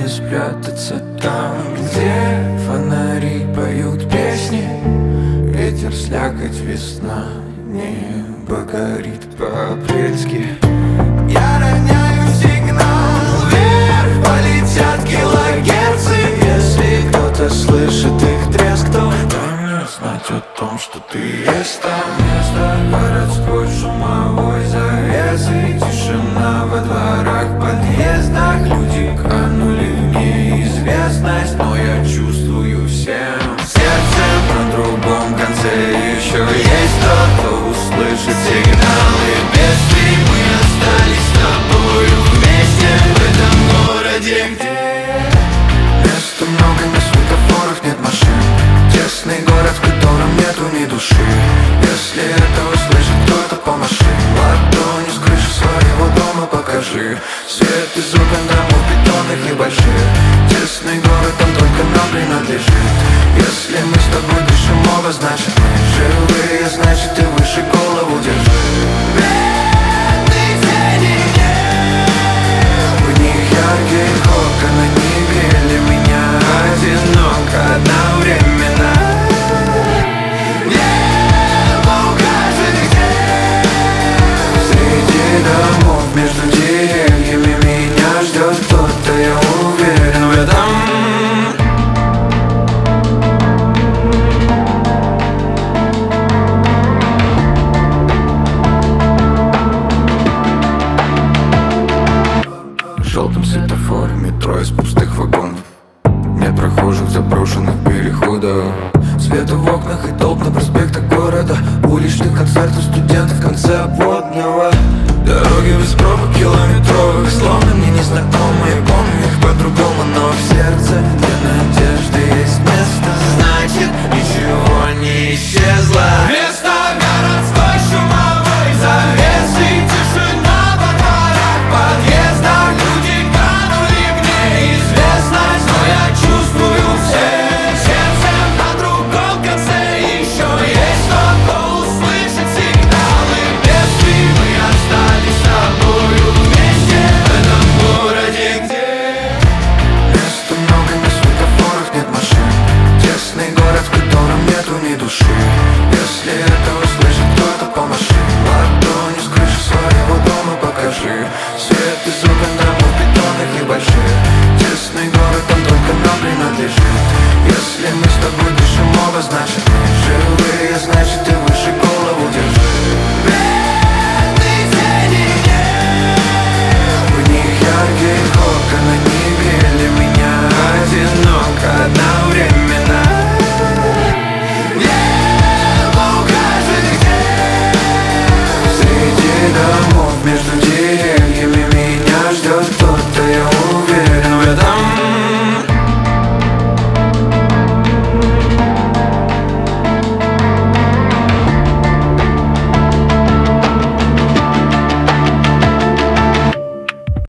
не спрятаться там, где фонари поют песни, ветер, слякоть, весна, небо горит по-апрельски. Я роняю сигнал вверх, полетят килогерцы. Если кто-то слышит их треск, то дай мне знать о том, что ты есть там. Место городской шумовой завесы, тишина во дворах, подъездах. Люди канули в неизвестность, но я чувствую всем сердцем на другом конце еще есть тот, кто услышит сигналы бедствий. Мы остались с тобою вместе в этом городе, где места много, на светофорах нет машин. Тесный город, в котором нету ни души. Если это услышит кто-то, помаши ладонью с крыши своего дома, покажи свет из окон домов бетонных и больших. Тесный город, он только нам принадлежит. Если мы с тобой дышим оба, значит мы живые, значит ты выше голову держи. Бедный день и небо, в них ярких окон, они грели меня одиноко одновременно. Небо укажет где, среди домов, между деревьями меня ждет кто-то, я уверен в этом. В желтом светофоре метро из пустых вагонов, нет прохожих, заброшенных переходов. Свет в окнах и толп на проспектах города, уличных концертов студентов в конце обводного. Дороги без пробок километровых, словно мне незнакомые комнаты.